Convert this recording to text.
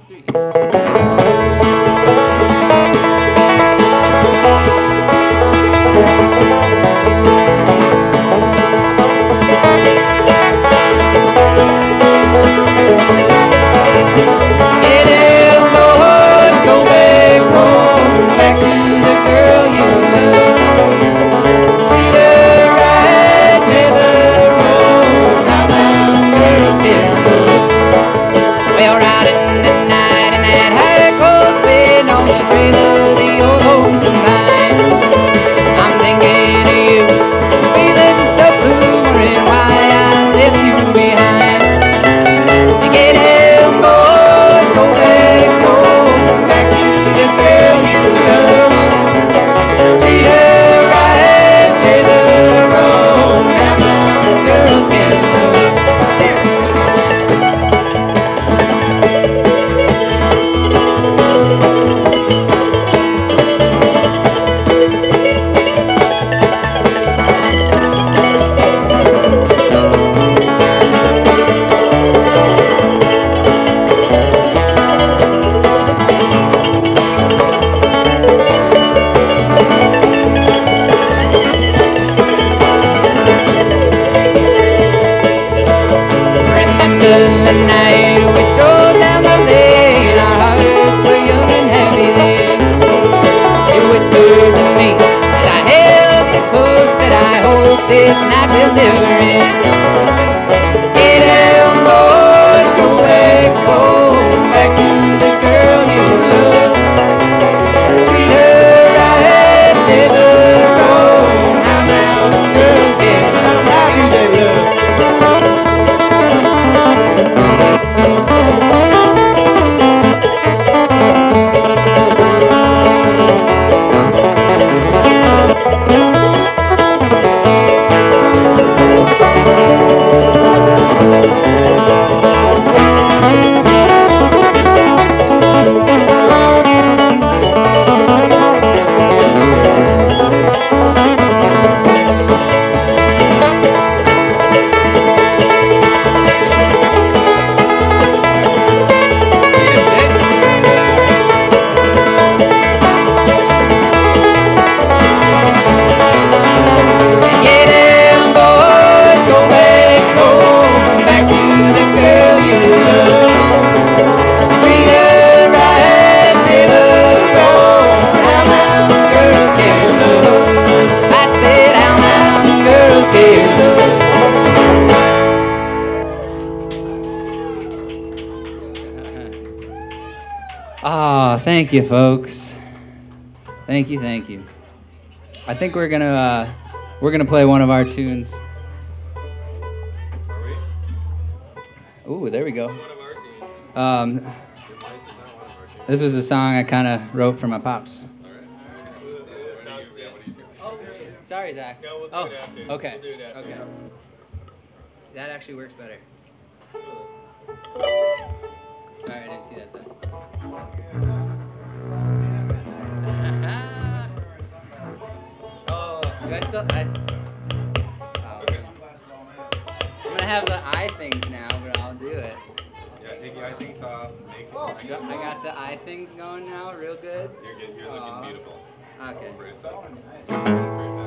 This night will never end. Get down, boys, go back home, back to the girl you love. Treat her right, never wrong. How now girls get love, how do they love? Thank you, folks. Thank you. I think we're gonna play one of our tunes. Ooh, there we go. This was a song I kind of wrote for my pops. Oh, sorry, Zach. Oh, okay. Okay. That actually works better. Sorry, I didn't see that time. Oh, do I still? I'm gonna have the eye things now, but I'll do it. Yeah, take your eye things off. I got the eye things going now, real good. You're looking beautiful. Okay. Bruce.